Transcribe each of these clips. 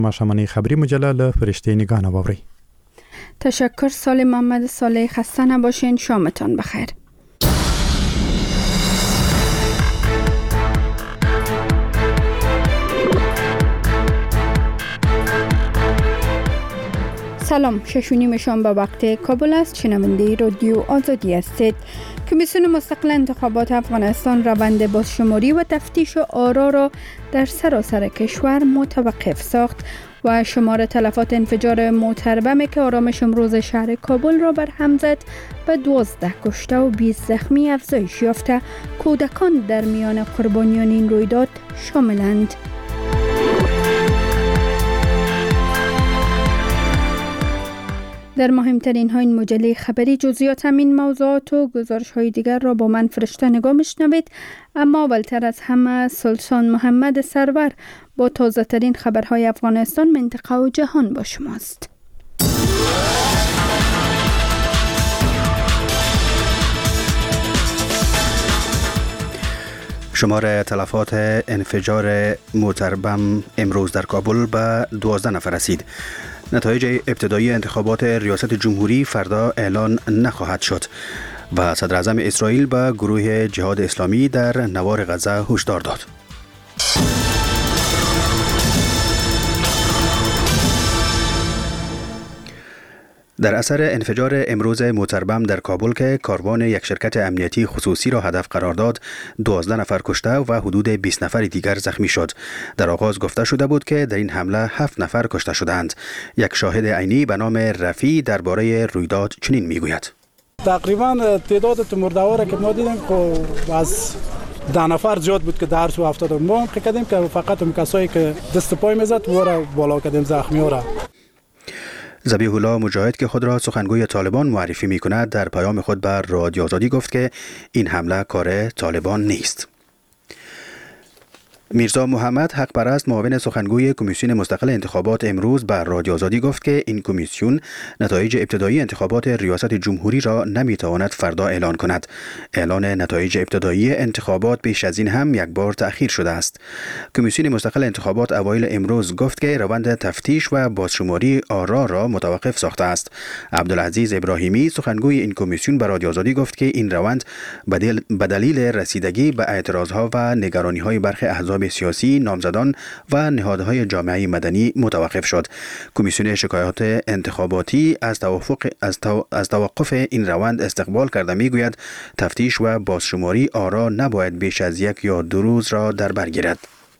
ماشامانی خبری مجله له فرشته نگاه نواری. تشکر سال محمد صالح. خسته نباشین. شامتان بخیر. سلام، 6:30 شام به وقت کابل است. شنونده رادیو آزادی هستید. کمیسیون مستقل انتخابات افغانستان روند بازشماری و تفتیش آرا را در سراسر کشور متوقف ساخت و شمار تلفات انفجار موتر بمی که آرامش امروز شهر کابل را بر هم زد به 12 کشته و 20 زخمی افزایش یافته. کودکان در میان قربانیان این رویداد شاملند. در مهمترین ها این مجله خبری جزئیات همین موضوعات و گزارش های دیگر را با من فرشته نگاه میشنوید. اما اولتر از همه سلطان محمد سرور با تازه ترین خبرهای افغانستان، منطقه و جهان با شماست. شمار تلفات انفجار موتر بم امروز در کابل به 12 نفر رسید. نتایج ابتدایی انتخابات ریاست جمهوری فردا اعلان نخواهد شد و صدر اعظم اسرائیل به گروه جهاد اسلامی در نوار غزه هشدار داد. در اثر انفجار امروز موتر بم در کابل که کاروان یک شرکت امنیتی خصوصی را هدف قرار داد، 12 نفر کشته و حدود 20 نفر دیگر زخمی شد. در آغاز گفته شده بود که در این حمله 7 نفر کشته شدند. یک شاهد عینی به نام رفی درباره رویداد چنین میگوید: تقریبا تعداد مرده‌ها که ما دیدیم از 10 نفر زیاد بود که در تو افتاد. ما کردیم که فقط اون کسایی که دست پای میزد و را بالا کردیم زخمی‌ها را. ذبیح الله مجاهد که خود را سخنگوی طالبان معرفی می‌کند در پیام خود بر رادیو آزادی گفت که این حمله کار طالبان نیست. میرزا محمد حق پرست معاون سخنگوی کمیسیون مستقل انتخابات امروز بر رادیو آزادی گفت که این کمیسیون نتایج ابتدایی انتخابات ریاست جمهوری را نمیتواند فردا اعلان کند. اعلان نتایج ابتدایی انتخابات بیش از این هم یک بار تأخیر شده است. کمیسیون مستقل انتخابات اوایل امروز گفت که روند تفتیش و بازشماری آرا را متوقف ساخته است. عبدالعزیز ابراهیمی سخنگوی این کمیسیون بر رادیو آزادی گفت که این روند به دلیل رسیدگی به اعتراضها و نگرانی‌های برخی احزاب سیاسی، نامزدان و نهادهای جامعه مدنی متوقف شد. کمیسیون شکایات انتخاباتی از توقف این روند استقبال کرده میگوید تفتیش و بازشماری آرا نباید بیش از 1 یا 2 روز را در بر گیرد.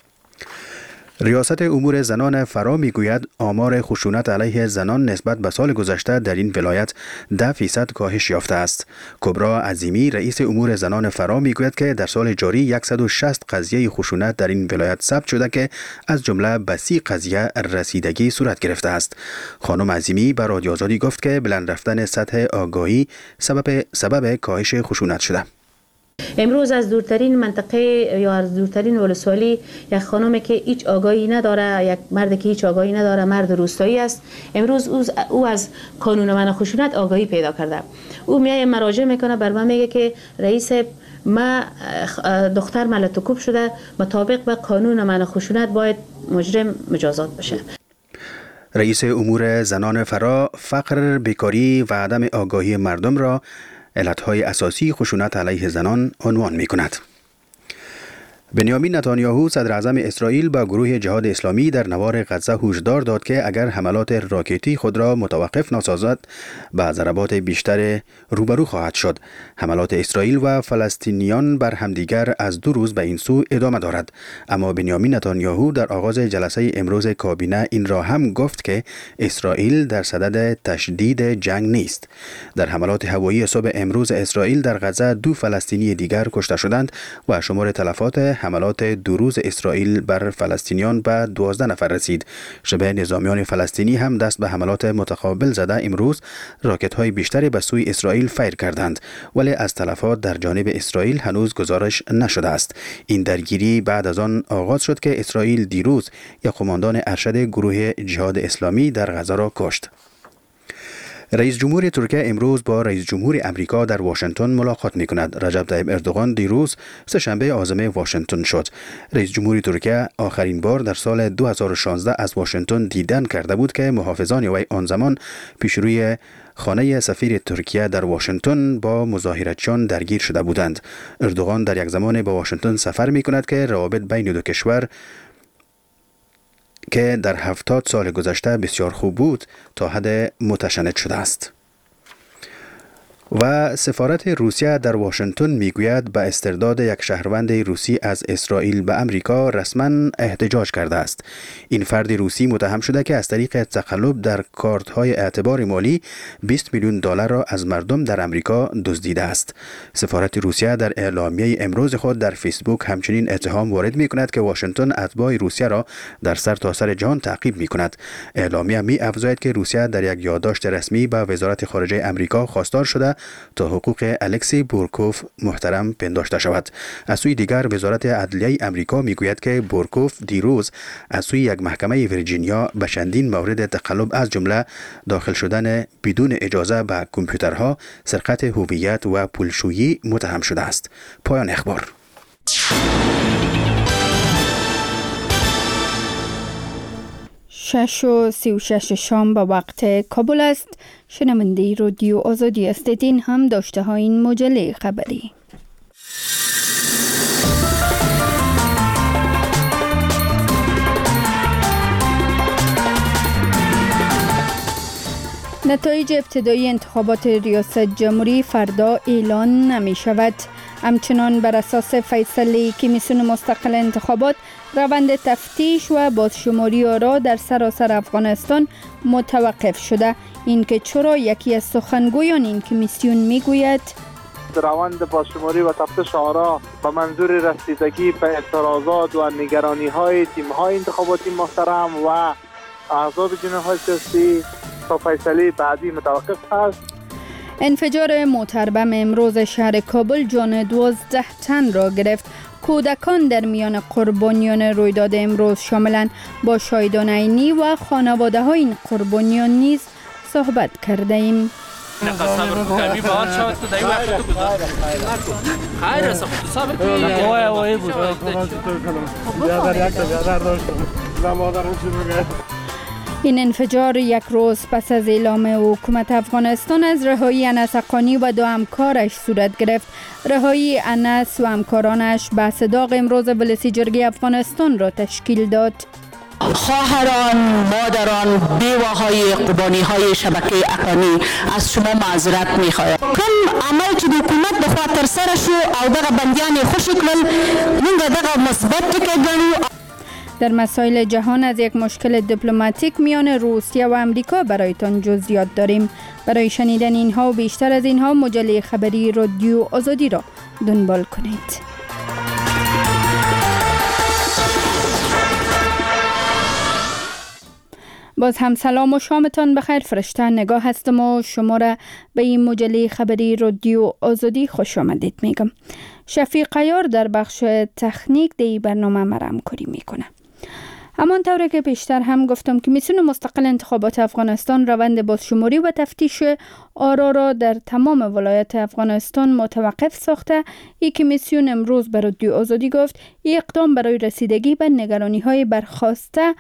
ریاست امور زنان فرا میگوید آمار خشونت علیه زنان نسبت به سال گذشته در این ولایت 10% کاهش یافته است. کبرا عظیمی رئیس امور زنان فرا میگوید که در سال جاری 160 قضیه خشونت در این ولایت ثبت شده که از جمله به 30 قضیه رسیدگی صورت گرفته است. خانم عظیمی به رادیو آزادی گفت که بلند رفتن سطح آگاهی سبب کاهش خشونت شده. امروز از دورترین منطقه یا از دورترین ولسوالی یک خانمی که هیچ آگاهی نداره، یک مرد که هیچ آگاهی نداره، مرد روستایی است، امروز او از قانون منع خشونت آگاهی پیدا کرده. او میای مراجعه میکنه، بر من میگه که رئیس ما دختر ملتکوب شده، مطابق به قانون منع خشونت باید مجرم مجازات بشه. رئیس امور زنان فرا فقر، بیکاری و عدم آگاهی مردم را علتهای اساسی خشونت علیه زنان عنوان می کند. بنیامین نتانیاهو صدر اعظم اسرائیل با گروه جهاد اسلامی در نوار غزه هشدار داد که اگر حملات راکتی خود را متوقف نسازد با ضربات بیشتر روبرو خواهد شد. حملات اسرائیل و فلسطینیان بر همدیگر از 2 روز به این سو ادامه دارد. اما بنیامین نتانیاهو در آغاز جلسه امروز کابینه این را هم گفت که اسرائیل در صدد تشدید جنگ نیست. در حملات هوایی صبح امروز اسرائیل در غزه 2 فلسطینی دیگر کشته شدند و شمار تلفات حملات 2 روز اسرائیل بر فلسطینیان به 12 نفر رسید. شبه نظامیان فلسطینی هم دست به حملات متقابل زده امروز راکت‌های بیشتری به سوی اسرائیل فیر کردند، ولی از تلفات در جانب اسرائیل هنوز گزارش نشده است. این درگیری بعد از آن آغاز شد که اسرائیل دیروز یک قماندان ارشد گروه جهاد اسلامی در غزه را کشت. رئیس جمهور ترکیه امروز با رئیس جمهور امریکا در واشنگتن ملاقات می کند. رجب طیب اردوغان دیروز سه‌شنبه عازم واشنگتن شد. رئیس جمهور ترکیه آخرین بار در سال 2016 از واشنگتن دیدن کرده بود که محافظان وی آن زمان پیش روی خانه سفیر ترکیه در واشنگتن با مظاهرتچیان درگیر شده بودند. اردوغان در یک زمان به واشنگتن سفر می کند که روابط بین دو کشور که در 70 سال گذشته بسیار خوب بود تا حد متشنج شده است. و سفارت روسیه در واشنگتن میگوید به استرداد یک شهروند روسی از اسرائیل به امریکا رسما احتجاج کرده است. این فرد روسی متهم شده که از طریق تقلب در کارت‌های اعتبار مالی 20 میلیون دلار را از مردم در امریکا دزدیده است. سفارت روسیه در اعلامیه امروز خود در فیسبوک همچنین اتهام وارد می‌کند که واشنگتن اتباع روسیه را در سرتاسر جهان تعقیب می‌کند. اعلامیه می‌افزاید که روسیه در یک یادداشت رسمی به وزارت خارجه امریکا خواستار شده تا حقوق الکسی بورکوف محترم پنداشته شود. از سوی دیگر وزارت عدلیه امریکا میگوید که بورکوف دیروز از سوی یک محکمه ویرجینیا به چندین مورد تقلب از جمله داخل شدن بدون اجازه به کامپیوترها، سرقت هویت و پولشویی متهم شده است. پایان اخبار. 6:36 شام به وقت کابل است. شنونده رادیو آزادی هستید. این هم داشته های این مجله خبری. نتایج ابتدایی انتخابات ریاست جمهوری فردا اعلان نمی شود. همچنان بر اساس فیصله کمیسیون مستقل انتخابات روند تفتیش و بازشماری آرا در سراسر افغانستان متوقف شده. این که چرا یکی از سخنگویان این کمیسیون میگوید روند بازشماری و تفتیش آرا به منظور رسیدگی به اعتراضات و نگرانی‌های تیم‌های انتخاباتی محترم و احزاب جناح‌های سیاسی تا فیصله بعدی متوقف است. انفجار موتر بم امروز شهر کابل جان 12 تن را گرفت. کودکان در میان قربانیان رویداد امروز شاملند. با شاهدان عینی و خانواده های این قربانیان نیز صحبت کرده ایم. این انفجار یک روز پس از اعلام حکومت افغانستان از رهایی انس حقانی و دو همکارش صورت گرفت. رهایی انس و همکارانش به صداق امروز ولسی جرگه افغانستان را تشکیل داد. خواهران، مادران، بیواهای قربانی‌های شبکه حقانی از شما معذرت می‌خوایم. کم عمل چې د حکومت د خوا تر سره شو او دغه بندیان خوشی کړل موږ دغه مثبت ټکی ګڼو. در مسائل جهان از یک مشکل دیپلماتیک میان روسیه و امریکا برایتان جزئیات داریم. برای شنیدن اینها و بیشتر از اینها مجله خبری رادیو آزادی را دنبال کنید. باز هم سلام و شامتان بخیر. فرشته نگاه هستم و شما را به این مجله خبری رادیو آزادی خوش آمدید میگم. شفیق عیار در بخش تکنیک دی برنامه مرا همکاری میکنه. همانطور که پیشتر هم گفتم کمیسیون مستقل انتخابات افغانستان روند بازشماری و تفتیش آرا را در تمام ولایات افغانستان متوقف ساخته. این کمیسیون امروز به رادیو آزادی گفت این اقدام برای رسیدگی به نگرانی‌های برخاسته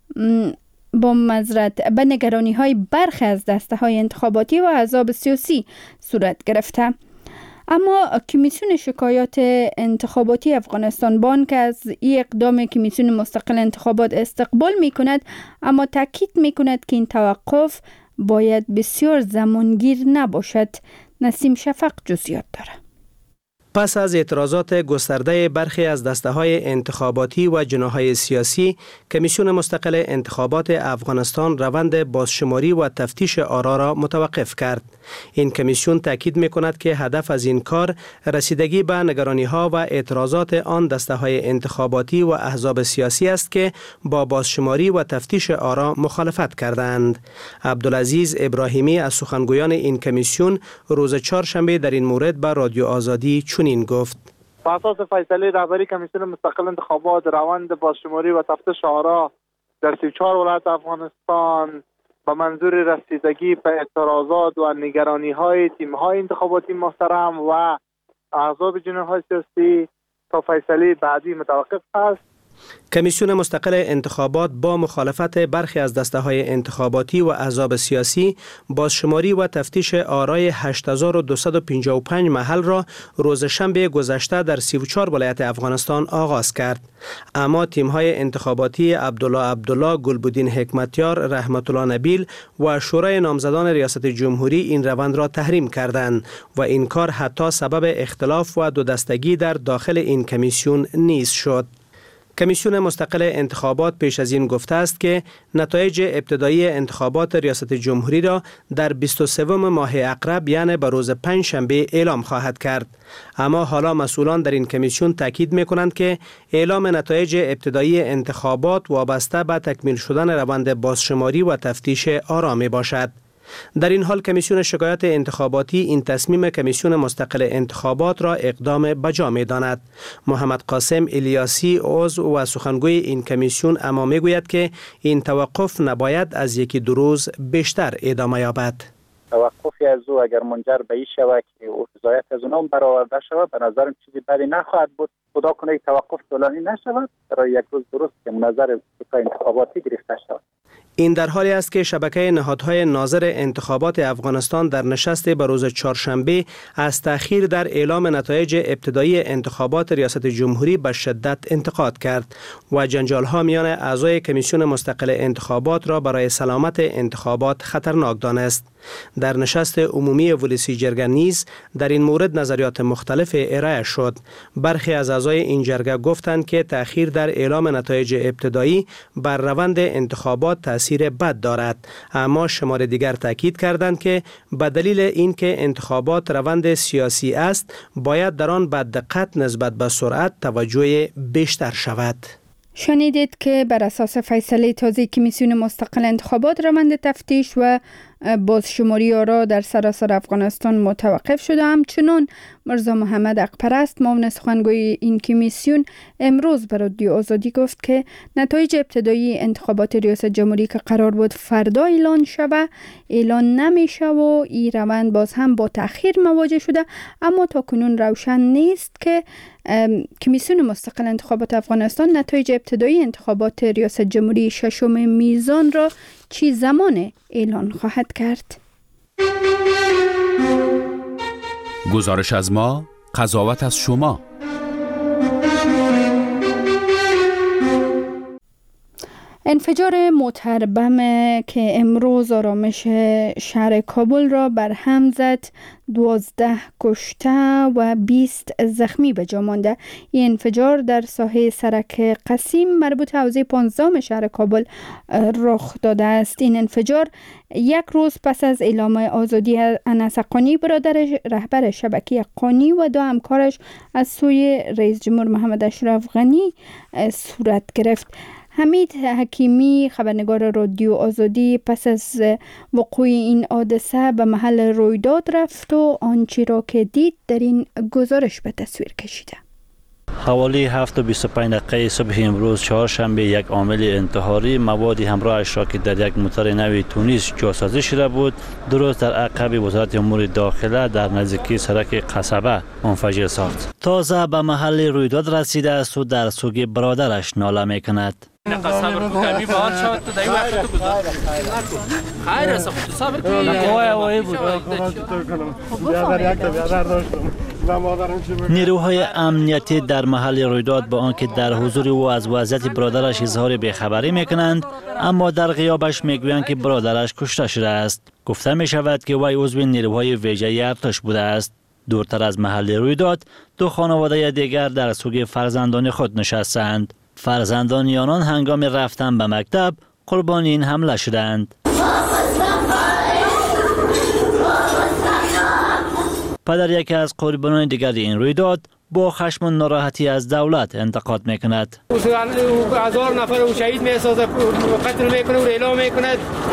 به نگرانی‌های برخی از دسته‌های انتخاباتی و احزاب سیاسی صورت گرفته. اما کمیسیون شکایات انتخاباتی افغانستان بان که از این اقدام کمیسیون مستقل انتخابات استقبال می کند، اما تاکید می کند که این توقف باید بسیار زمانگیر نباشد. نسیم شفق جزئیات داره. پس از اعتراضات گسترده برخی از دسته‌های انتخاباتی و جناح‌های سیاسی، کمیسیون مستقل انتخابات افغانستان روند بازشماری و تفتیش آرا را متوقف کرد. این کمیسیون تاکید می‌کند که هدف از این کار رسیدگی به نگرانی‌ها و اعتراضات آن دسته‌های انتخاباتی و احزاب سیاسی است که با بازشماری و تفتیش آرا مخالفت کردند. عبدالعزیز ابراهیمی از سخنگویان این کمیسیون روز چهارشنبه در این مورد به رادیو آزادی چنین گفت: بر اساس فیصله رهبری کمیسیون مستقل انتخابات روند بازشماری و تفتیش آرا در 34 ولایت افغانستان به منظور رسیدگی به اعتراضات و نگرانی های تیم های انتخاباتی محترم و احزاب جناح های سیاسی تا فیصله بعدی متوقف است. کمیسیون مستقل انتخابات با مخالفت برخی از دسته‌های انتخاباتی و احزاب سیاسی بازشماری و تفتیش آرای 8255 محل را روز شنبه گذشته در 34 ولایت افغانستان آغاز کرد. اما تیم‌های انتخاباتی عبدالله گلبودین حکمتیار، رحمت الله نبیل و شورای نامزدان ریاست جمهوری این روند را تحریم کردند و این کار حتی سبب اختلاف و دو دستگی در داخل این کمیسیون نیز شد. کمیسیون مستقل انتخابات پیش از این گفته است که نتایج ابتدایی انتخابات ریاست جمهوری را در 23 ماه اقرب یعنی به روز پنجشنبه اعلام خواهد کرد. اما حالا مسئولان در این کمیسیون تاکید می‌کنند که اعلام نتایج ابتدایی انتخابات وابسته به تکمیل شدن روند بازشماری و تفتیش آرا میباشد. در این حال کمیسیون شکایات انتخاباتی این تصمیم کمیسیون مستقل انتخابات را اقدام بجا می‌داند. محمد قاسم الیاسی عضو و سخنگوی این کمیسیون اما میگوید که این توقف نباید از یکی دو روز بیشتر ادامه یابد. توقفی از او اگر منجر به این شود که رضایت از اونها برآورده شود، به نظرم چیزی بدی نخواهد بود. خدا کنه یک توقف طولانی نشود، برای یک روز درست که نظر انتخاباتی گرفته شود. این در حالی است که شبکه نهادهای ناظر انتخابات افغانستان در نشست به روز چهارشنبه از تأخیر در اعلام نتایج ابتدایی انتخابات ریاست جمهوری به شدت انتقاد کرد و جنجال‌ها میان اعضای کمیسیون مستقل انتخابات را برای سلامت انتخابات خطرناک دانست. در نشست عمومی ولسی جرگه نیز در این مورد نظریات مختلف ارائه شد. برخی از اعضای این جرگه گفتند که تأخیر در اعلام نتایج ابتدایی بر روند انتخابات تأثیر بد دارد، اما شمار دیگر تاکید کردند که به دلیل اینکه انتخابات روند سیاسی است باید در آن به دقت نسبت به سرعت توجه بیشتر شود. شنیدید که بر اساس فیصله تازه کمیسیون مستقل انتخابات روند تفتیش و بازشماری آرا در سراسر افغانستان متوقف شده. همچنان مرزا محمد حقپرست معاون سخنگوی این کمیسیون امروز به رادیو آزادی گفت که نتایج ابتدایی انتخابات ریاست جمهوری که قرار بود فردا اعلان شود اعلان نمیشه و این روند باز هم با تأخیر مواجه شده، اما تا کنون روشن نیست که کمیسیون مستقل انتخابات افغانستان نتایج ابتدایی انتخابات ریاست جمهوری 6 میزان را چی زمان اعلان خواهد کرد. گزارش از ما، قضاوت از شما. انفجار موتر بم که امروز آرامش شهر کابل را برهم زد 12 کشته و 20 زخمی به جا مانده. این انفجار در ساحه سرک قسیم مربوط حوزه 15 شهر کابل رخ داده است. این انفجار یک روز پس از اعلام آزادی انس حقانی برادر رهبر شبکه حقانی و 2 همکارش از سوی رئیس جمهور محمد اشرف غنی صورت گرفت. حمید حکیمی خبرنگار رادیو آزادی پس از وقوع این حادثه به محل رویداد رفت و آنچه را که دید در این گزارش به تصویر کشیده. حوالی 7:25 صبح امروز چهارشنبه یک عامل انتحاری موادی همراهش را که در یک موتر نوی تونیس جاسازی شده بود درست در عقب وزارت امور داخله در نزدیکی سرک قصبه منفجر ساخت. تازه به محل رویداد رسیده است و در سوگ برادرش ناله میکند. صبر کو کمی بهار شد تو دای وقت تو گذار خیر است تو صبر کن. نیروهای امنیتی در محل رویداد با آنکه در حضور او از وضعیت برادرش اظهار بیخبری میکنند، اما در غیابش میگویند که برادرش کشته شده است. گفته می شود که وی عضو نیروهای ویژه ارتش بوده است. دورتر از محل رویداد 2 خانواده دیگر در سوگ فرزندان خود نشستند. فرزندان آنان هنگام رفتن به مکتب قربانی این حمله شدند. پدر یکی از قربانیان دیگر این رویداد با خشم و ناراحتی از دولت انتقاد میکند. 1000 نفر او شهید میسازه، قتل میکنه و اعلام میکنه.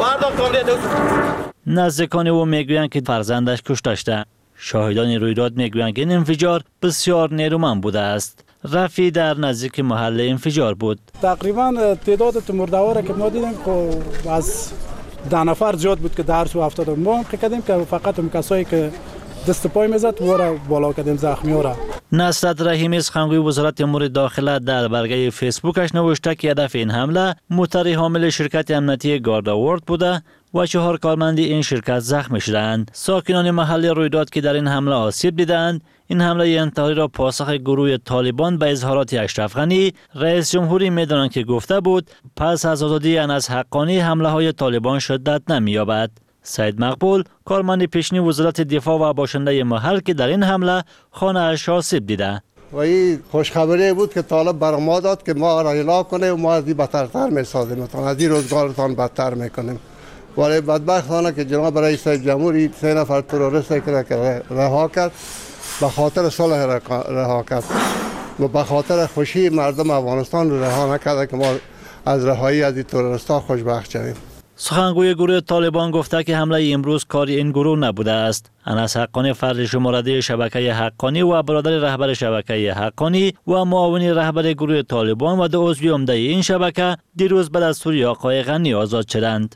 نزدیکان او میگویند که فرزندش کشته شده. شاهدان رویداد میگویند که این انفجار بسیار نیرومند بوده است. رفی در نزدیک محل انفجار بود. تقریبا تعداد مرده‌ها را که ما دیدیم از ده نفر زیاد بود که درس و افتاد. ما کردیم که فقط اون کسایی که دست پای میزد و را بالا کردیم زخمی را. نصرت رحیمی سخنگوی وزارت امور داخله در برگه فیسبوکش نوشته که هدف این حمله موتر حامل شرکت امنیتی گارد آورد بوده و 4 کارمند این شرکت زخمی شدند. ساکنان محل رویداد که در این حمله آسیب دیدند، این حمله انتحاری را پاسخ گروه طالبان به اظهارات اشرف غنی رئیس جمهوری می‌دانند که گفته بود پس از آزادی انس حقانی حمله های طالبان شدت نمی‌یابد. سید مقبول کارمند پیشنی وزارت دفاع و باشنده محل که در این حمله خانه اش آسیب دیده. و این خوشخبری بود که طالب بر ما داد که ما را اعلام کنه و ما از این بدتر می‌سازیم، از این روزگارتان بدتر می‌کنیم. ولی بدبختانه که جناب رئیس جمهوری 3 نفر تروریست که رها کرد، به خاطر صلح رها کرد و به خاطر خوشی مردم افغانستان رها نکرده که ما از رهایی از این تروریست‌ها خوشبخت شویم. سخنگوی گروه طالبان گفته که حمله امروز کاری این گروه نبوده است. انس حقانی فرد شمارده شبکه حقانی و برادر رهبر شبکه حقانی و معاون رهبر گروه طالبان و 2 عضو عمده این شبکه دیروز به دستور آقای غنی آزاد شدند.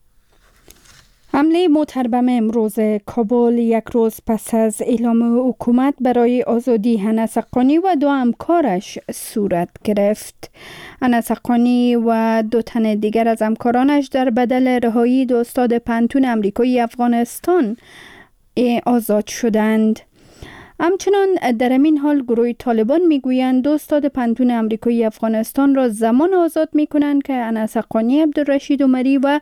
حمله موتر بم امروز کابل یک روز پس از اعلام حکومت برای آزادی انس حقانی و 2 همکارش صورت گرفت. انس حقانی و 2 تن دیگر از همکارانش در بدل رهایی 2 استاد پنتون آمریکایی افغانستان آزاد شدند. همچنان در همین حال گروه طالبان میگویند 2 استاد پنتون آمریکایی افغانستان را زمان آزاد میکنند که انس حقانی، عبدالرشید عمری و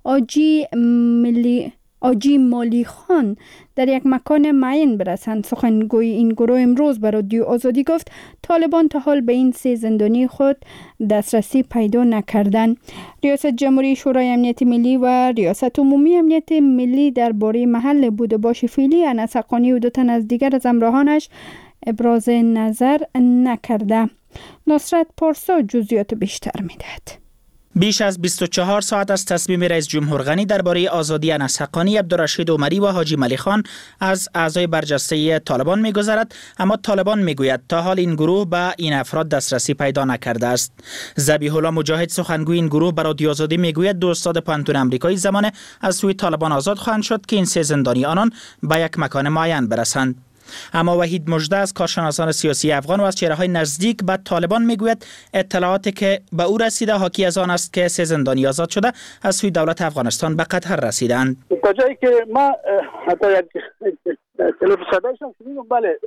آجی مالی خان در یک مکان معین برسند. سخنگوی این گروه امروز به رادیو آزادی گفت طالبان تا حال به این 3 زندانی خود دسترسی پیدا نکردند. ریاست جمهوری شورای امنیت ملی و ریاست عمومی امنیت ملی درباره محل بود و باش فعلی انس حقانی و 2 تن از دیگر از همراهانش ابراز نظر نکرده. نصرت پارسا جزئیات بیشتر میدهد. بیش از 24 ساعت از تصمیم رئیس جمهور غنی درباره آزادی انس حقانی، عبدالرشید عمری و حاجی مالی خان از اعضای برجسته طالبان می‌گذرد، اما طالبان میگوید تا حال این گروه به این افراد دسترسی پیدا نکرده است. ذبیح الله مجاهد سخنگوی این گروه به رادیو آزادی میگوید 2 استاد پانتون آمریکایی زمان از سوی طالبان آزاد خواهند شد که این 3 زندانی آنان به یک مکان معین برسند. اما وحید مژده از کارشناسان سیاسی افغان و از چهره‌های نزدیک به طالبان میگوید اطلاعاتی که به او رسیده حاکی از آن است که 3 زندانی آزاد شده از سوی دولت افغانستان به قطر رسیدند. تا جایی که ما حتی یک تلفن صدایشان شنیدم، بله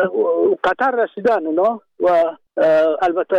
قطر رسیدن اونا و البته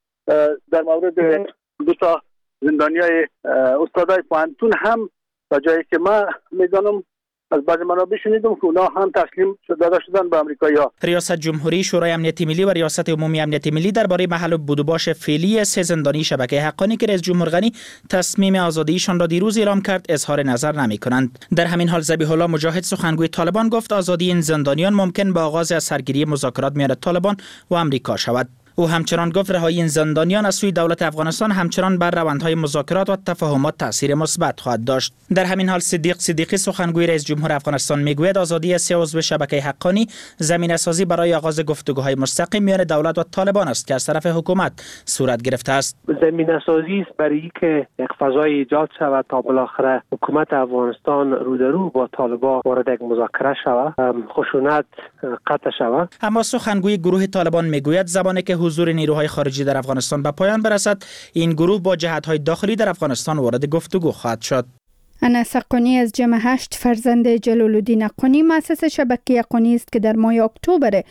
در مورد 2 تا زندانیای استادای پانتون هم تا جایی که ما میدانم از بعضی منابع شنیدم که اونا هم تسلیم داده شدن به آمریکایی‌ها. ریاست جمهوری شورای امنیت ملی و ریاست عمومی امنیت ملی درباره محل بود و باش فعلی 3 زندانی شبکه حقانی که رئیس جمهور غنی تصمیم آزادیشان را دیروز اعلام کرد اظهار نظر نمی‌کنند. در همین حال ذبیح الله مجاهد سخنگوی طالبان گفت آزادی این زندانیان ممکن به آغاز از سرگیری مذاکرات میان طالبان و آمریکا شود. او همچنان گفت رهایی این زندانیان از سوی دولت افغانستان همچنان بر روندهای مذاکرات و تفاهمات تاثیر مثبت خواهد داشت. در همین حال صدیق صدیقی سخنگوی رئیس جمهور افغانستان میگوید آزادی 3 عضو شبکه حقانی زمینه‌سازی برای آغاز گفتگوهای مستقیم میان دولت و طالبان است که از طرف حکومت صورت گرفته است. زمینه‌سازی است برای اینکه یک فضای ایجاد شود تا بالاخره حکومت افغانستان رو در رو با طالبان وارد یک مذاکره شود، خشونت قطع شود. اما سخنگوی گروه طالبان میگوید زمانی که حضور نیروهای خارجی در افغانستان به پایان برسد، این گروه با جهت‌های داخلی در افغانستان وارد گفتگو خواهد شد. انس حقانی از جمع 8 فرزند جلال الدین حقانی مؤسس شبکه حقانی است که در ماه اکتبر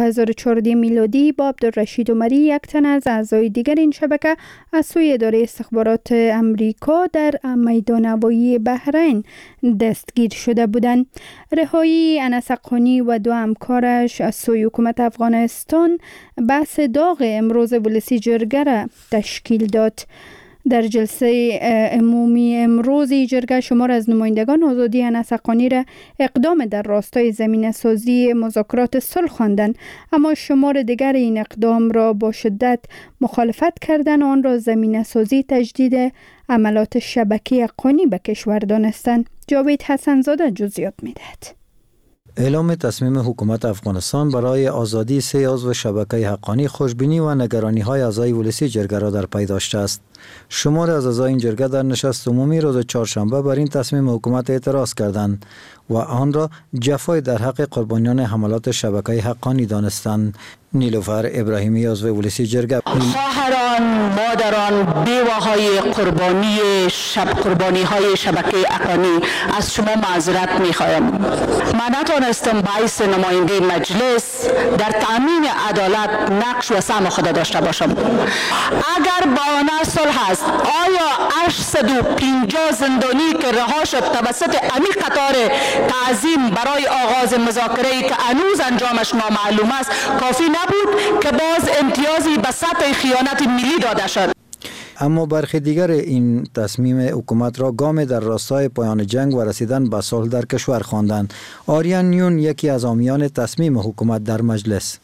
2014 میلادی با عبدالرشید عمری 1 تن از اعضای دیگر این شبکه از سوی اداره استخبارات امریکا در میدان هوایی بحرین دستگیر شده بودند. رهایی انس حقانی و 2 همکارش از سوی حکومت افغانستان بحث داغ امروز ولسی جرگه را تشکیل داد. در جلسه عمومی امروز جرگه شمار از نمایندگان آزادی انس حقانی را اقدام در راستای زمینه‌سازی مذاکرات صلح خواندند، اما شمار دیگر این اقدام را با شدت مخالفت کردند و آن را زمینه‌سازی تجدید عملات شبکه حقانی به کشور دانستند. جاوید حسن‌زاده جزئیات می‌دهد. اعلام تصمیم حکومت افغانستان برای آزادی 3 عضو شبکه حقانی خوشبینی و نگرانی های اعضای ولسی جرگه را در پی داشته است. شماری از اعضای این جرگه در نشست عمومی روز چهارشنبه بر این تصمیم حکومت اعتراض کردند و آن را جفای در حق قربانیان حملات شبکه حقانی دانستند. نیلوفر ابراهیمی عضو ولسی جرگه: خواهران، مادران، بیواهای قربانی های شبکه حقانی، از شما معذرت میخوایم. من نتوانستم باعث نماینده مجلس در تامین عدالت نقش و سهم خود داشته باشم. اگر بهانه صلح است، آیا 850 زندانی که رها شد توسط امی قطار تعظیم برای آغاز مذاکره‌ای که هنوز انجامش نامعلوم است کافی نبود که باز امتیازی به سطح خیانت ملی داده شد؟ اما برخی دیگر این تصمیم حکومت را گام در راستای پایان جنگ و رسیدن به صلح در کشور خواندند. آریان نیون یکی از حامیان تصمیم حکومت در مجلس: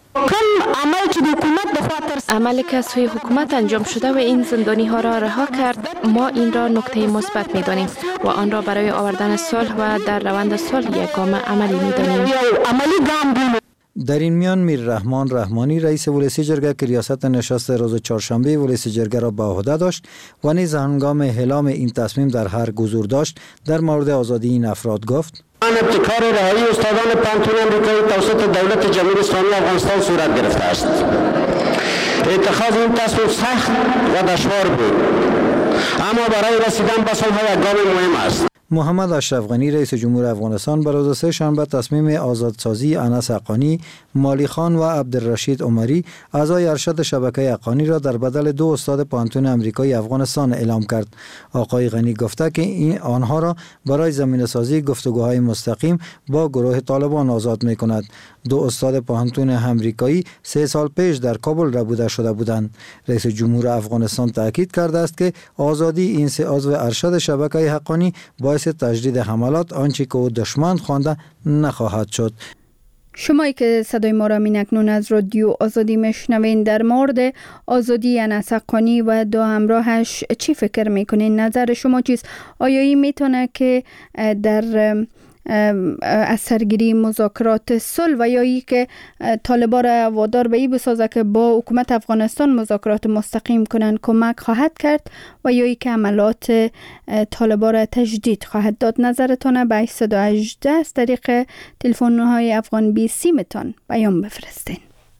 عملی که از سوی حکومت انجام شده و این زندانی ها را رها کرد، ما این را نکته مثبت می دانیم و آن را برای آوردن صلح و در روند صلح یک گام عملی می دانیم. در این میان میر رحمان رحمانی رئیس ولسی جرگه که ریاست نشست روز چهارشنبه ولسی جرگه را به عهده داشت و نیز هنگام اعلام این تصمیم در هر حضور داشت، در مورد آزادی این افراد گفت: ابتکار رهایی استادان پانتون آمریکایی توسط دولت جمهوری اسلامی افغانستان صورت گرفته است. اتخاذ این تصمیم سخت و دشوار بود، اما برای رسیدن به صلح یک گام مهم است. محمد اشرف غنی رئیس جمهور افغانستان بر روز سه شنبه تصمیم آزادسازی انس حقانی، مالی خان و عبدالرشید عمری اعضای ارشد شبکه حقانی را در بدل 2 استاد پانتون آمریکایی افغانستان اعلام کرد. آقای غنی گفته که آنها را برای زمینه‌سازی گفتگوهای مستقیم با گروه طالبان آزاد می‌کند. 2 استاد پانتون آمریکایی 3 سال پیش در کابل ربوده شده بودند. رئیس جمهور افغانستان تاکید کرده است که آزادی این 3 عضو ارشد شبکه حقانی باعث تجدید حملات آنچه که او دشمن خوانده نخواهد شد. شمایی که صدای ما را اکنون از رادیو آزادی میشنوین، در مورد آزادی انس حقانی و 2 همراهش چی فکر میکنین؟ نظر شما چیست؟ آیا این میتونه که در از سرگیری مذاکرات صلح و یا ای که طالبان را وادار به این بسازه که با حکومت افغانستان مذاکرات مستقیم کنند کمک خواهد کرد و یا ای که عملات طالبان را تجدید خواهد داد؟ نظرتان به 818 از طریق تلفن‌های افغان 20 متان بیان بفرستین.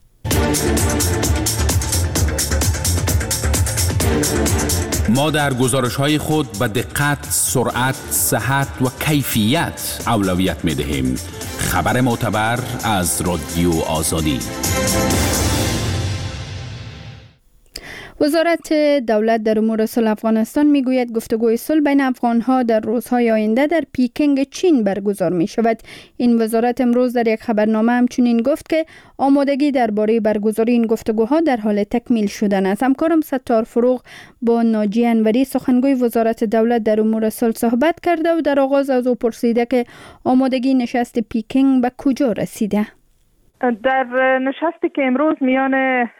ما در گزارش‌های خود به دقت، سرعت، صحت و کیفیت اولویت می‌دهیم. خبر معتبر از رادیو آزادی. وزارت دولت در امور صلح افغانستان میگوید گفتگوی صلح بین افغانها در روزهای آینده در پیکنگ چین برگزار می شود. این وزارت امروز در یک خبرنامه همچنین گفت که آمادگی درباره برگزاری این گفتگوها در حال تکمیل شدن است. همکارم ستار فروغ با ناجی انوری سخنگوی وزارت دولت در امور صلح صحبت کرده و در آغاز از او پرسیده که آمادگی نشست پیکنگ به کجا رسیده؟ در نشستی که امروز میان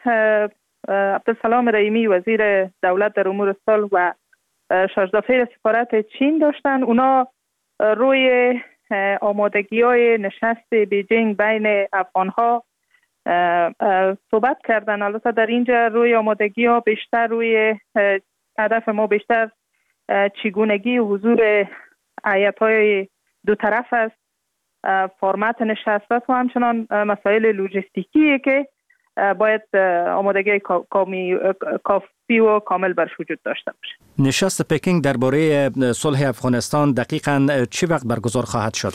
عبدالسلام رحیمی وزیر دولت در امور صلح و شاژدافیر سفارت چین داشتن، اونا روی آمادگی‌های نشست بیجینگ بین افغان‌ها صحبت کردن. البته در اینجا روی آمادگی‌ها بیشتر روی هدف ما بیشتر چگونگی حضور هیئت‌های دو طرف است، فرمت نشست و همچنان مسائل لوجستیکی که باید آمادگی کافی و کامل برش وجود داشته باشه. نشست پکینگ درباره صلح افغانستان دقیقاً چه وقت برگزار خواهد شد؟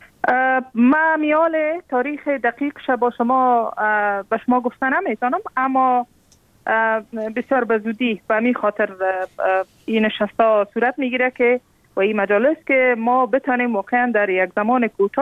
ما میال تاریخ دقیقش با شما به شما گفتن نمیتونم، اما بسیار به زودی به همین خاطر این نشست‌ها صورت میگیره که و این مجالس که ما بتانیم واقعا در یک زمان کوتاه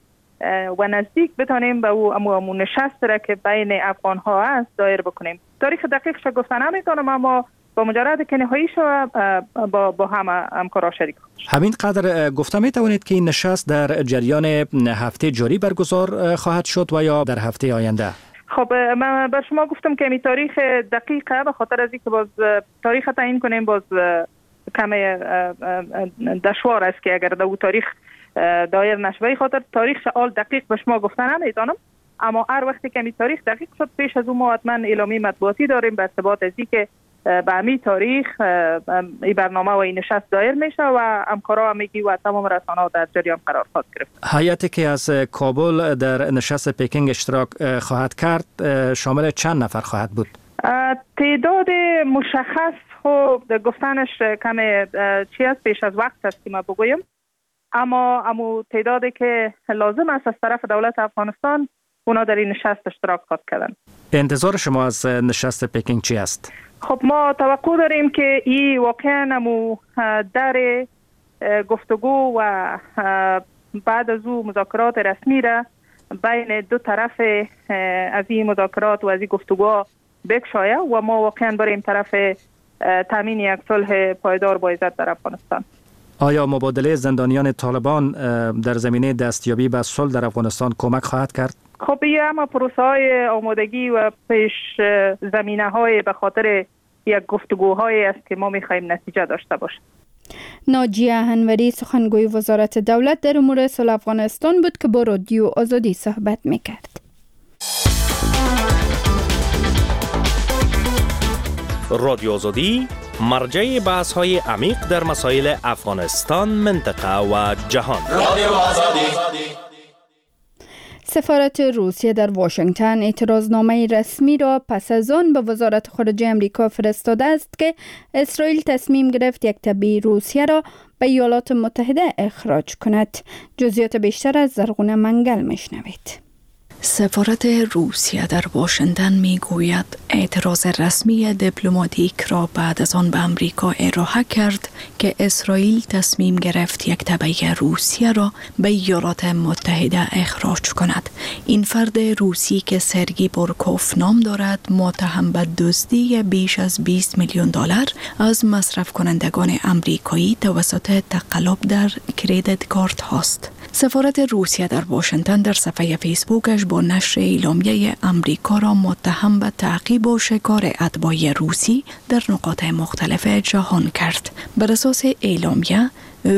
و نزدیک بتانیم به او نشست را که بین افغان ها است دایر بکنیم. تاریخ دقیقش گفتن نمیتونم، اما با مجرد که نهایی شود با همکارا شریک خواهیم. همین قدر گفته میتوانید که این نشست در جریان هفته جاری برگزار خواهد شد و یا در هفته آینده؟ خب من بر شما گفتم که این تاریخ دقیقه به خاطر از اینکه باز تاریخ تعیین کنیم باز کم دشوار است که اگر در تاریخ دایر نشوی، خاطر تاریخ شعال دقیق به شما گفتن نمیتونم، اما هر وقتی که این تاریخ دقیق شد پیش از اون ما حتما اعلامیه مطبوعاتی داریم به ارتباط از اینکه به همین تاریخ این برنامه و این نشست دایر میشه و همکارا همگی و تمام رسانه‌ها در جریان قرار خواهد گرفت. هیئتی که از کابل در نشست پکینگ اشتراک خواهد کرد شامل چند نفر خواهد بود؟ تعداد مشخص خب گفتنش کم چی است، پیش از وقت است که ما بگویم، اما تعدادی که لازم است از طرف دولت افغانستان اونا در این نشست اشتراک خواهد کردن. انتظار شما از نشست پکینگ چی است؟ خب ما توقع داریم که این واقعا در گفتگو و بعد از او مذاکرات رسمی را بین دو طرف از این مذاکرات و از این گفتگوها بکشاید و ما واقعا بریم طرف تامین یک صلح پایدار با عزت در افغانستان. آیا مبادله زندانیان طالبان در زمینه دستیابی به صلح در افغانستان کمک خواهد کرد؟ خب این اما پروسه های آمادگی و پیش زمینه های به خاطر یک گفتگوهای است که ما می‌خوایم نتیجه داشته باشه. ناجیه انوری سخنگوی وزارت دولت در امور صلح افغانستان بود که با رادیو آزادی صحبت می‌کرد. رادیو آزادی مرجع بحث‌های عمیق در مسائل افغانستان، منطقه و جهان. رادیو آزادی. سفارت روسیه در واشنگتن اعتراضنامه رسمی را پس از آن به وزارت خارجه امریکا فرستاده است که اسرائیل تصمیم گرفت یک تبعی روسیه را به ایالات متحده اخراج کند. جزئیات بیشتر از زرغونه منگل میشنوید. سفارت روسیه در واشنگتن میگوید اعتراض رسمی دیپلماتیک را بعد از آن به امریکا ارائه کرد که اسرائیل تصمیم گرفت یک تبعی روسیه را به ایالات متحده اخراج کند. این فرد روسی که سرگی بورکوف نام دارد متهم به دزدی بیش از 20 میلیون دلار از مصرف کنندگان امریکایی توسط تقلب در کریدیت کارت هاست. سفارت روسیه در واشنگتن در صفحه فیسبوکش با نشر اعلامیه امریکا را متهم به تعقیب و شکار اتباع روسی در نقاط مختلف جهان کرد. بر اساس اعلامیه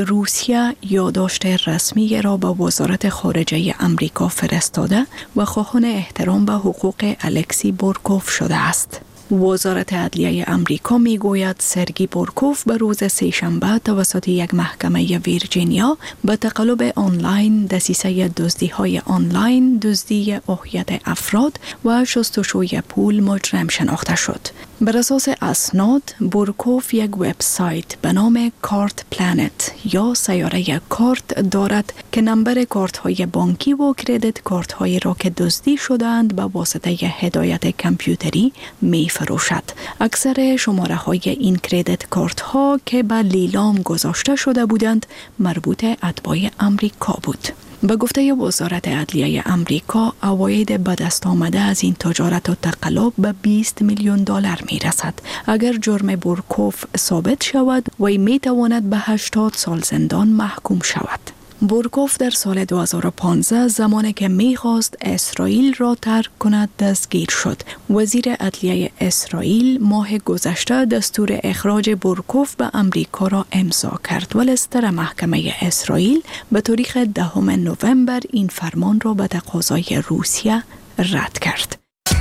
روسیه یادداشت رسمی را به وزارت خارجه امریکا فرستاده و خواهان احترام به حقوق الکسی بورکوف شده است. وزارت عدلیه امریکا میگوید سرگی بورکوف به روز سه‌شنبه توسط یک محکمه ویرجینیا به تقلب آنلاین، دسیسه دزدی‌های آنلاین، دزدی هویت افراد و شستشوی پول مجرم شناخته شد. بر اساس اسناد، بورکوف یک وبسایت به نام کارت پلنت یا سیاره کارت دارد که نمبر کارت های بانکی و کردیت کارت های را که دزدی شدند به واسطه هدایت کامپیوتری می فروشد. اکثر شماره های این کردیت کارت ها که به لیلام گذاشته شده بودند مربوط اتباع امریکا بود. به گفته وزارت عدلیه امریکا، عواید به دست آمده از این تجارت و تقلب به 20 میلیون دلار می رسد. اگر جرم بورکوف ثابت شود، وی می تواند به 80 سال زندان محکوم شود. بورکوف در سال 2015 زمانی که می‌خواست اسرائیل را ترک کند دستگیر شد. وزیر عدلیه اسرائیل ماه گذشته دستور اخراج بورکوف به امریکا را امضا کرد و لستر محکمه اسرائیل به تاریخ 10 نوامبر این فرمان را به تقاضای روسیه رد کرد.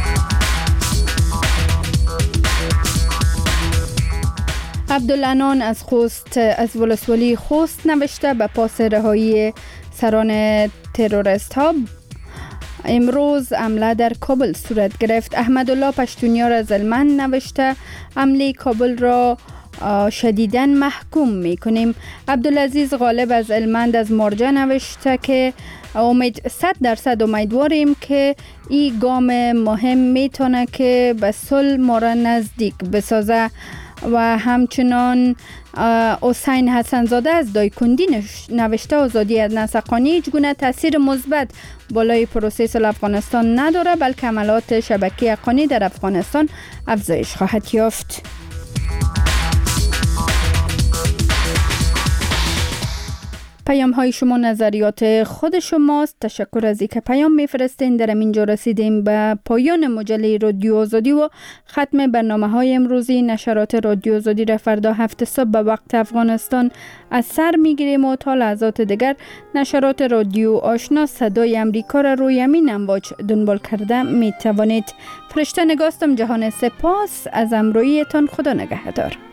عبدالعنان از ولسوالی خوست نوشته به پاس رهایی سران تروریست ها امروز حمله در کابل صورت گرفت. احمدالله پشتونیار از هلمند نوشته حمله کابل را شدیداً محکوم میکنیم. عبدالعزیز غالب از هلمند از مارجه نوشته که 100% امیدواریم که این گام مهم میتونه که به صلح ما را نزدیک بسازه. و همچنان حسین حسنزاده از دایکندی نوشته آزادی ادناس حقانی هیچ گونه تاثیر مثبت بالای پروسه صلح افغانستان نداره، بلکه حملات شبکه حقانی در افغانستان افزایش خواهد یافت. پیام های شما نظریات خود شماست. تشکر از اینکه پیام میفرستین. در اینجا رسیدیم به پایان مجله رادیو آزادی و ختم برنامه های امروزی. نشرات رادیو آزادی را فردا 7 صبح به وقت افغانستان از سر میگیریم و تا لحظات دیگر نشرات رادیو آشنا صدای امریکا را روی همین امواج دنبال کرده می توانید. فرشته نگاستم. جهان سپاس از همراهیتان. خدا نگهدار.